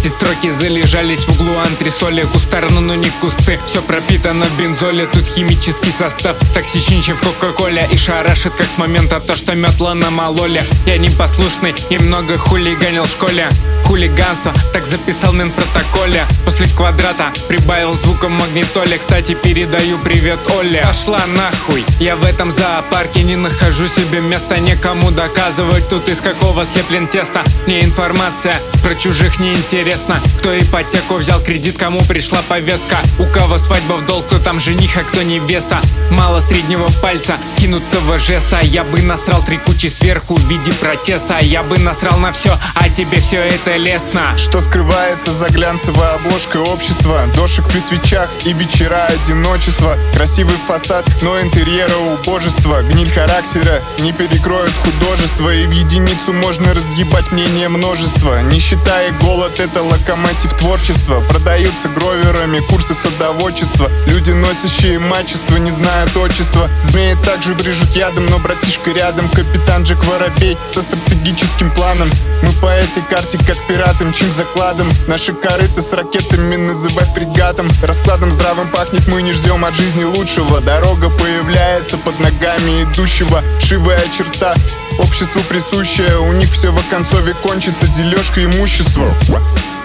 Эти строки залежались в углу антресоли. Кустарно, но не кусты, все пропитано в бензоле. Тут химический состав токсичнее, чем в кока-коле. И шарашит, как с момента то, что метла намололи. Я непослушный и много хулиганил в школе. Хулиганство, так записал мент в протоколе. После квадрата прибавил звуком магнитоле. Кстати, передаю привет Оле. Пошла нахуй, я в этом зоопарке не нахожу себе места. Некому доказывать тут из какого слеплен теста. Мне информация про чужих неинтересна. Кто ипотеку взял, кредит, кому пришла повестка. У кого свадьба в долг, кто там жених, а кто невеста. Мало среднего пальца, кинутого жеста. Я бы насрал 3 кучи сверху в виде протеста. Я бы насрал на все, а тебе все это лестно. Что скрывается за глянцевой обложкой общества? Дошек при свечах и вечера одиночества. Красивый фасад, но интерьера убожества. Гниль характера не перекроет художество. И в единицу можно разъебать мнение множества. Нищета и голод — это локомотив творчества. Продаются гроверами курсы садоводчества. Люди, носящие мачество, не знают отчества. Змеи также брежут ядом, но братишка рядом. Капитан Джек Воробей со стратегическим планом. Мы по этой карте как пираты мчим закладом. Наши корыты с ракетами называй фрегатом. Раскладом здравым пахнет, мы не ждем от жизни лучшего. Дорога появляется под ногами идущего. Вшивая черта обществу присущая. У них все в оконцове кончится дележка имущества.